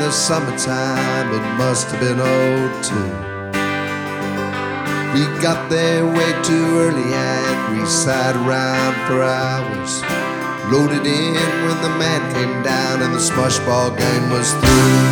the summertime, it must have been '02. We got there way too early and we sat around for hours, loaded in when the man came down and the smush ball game was through.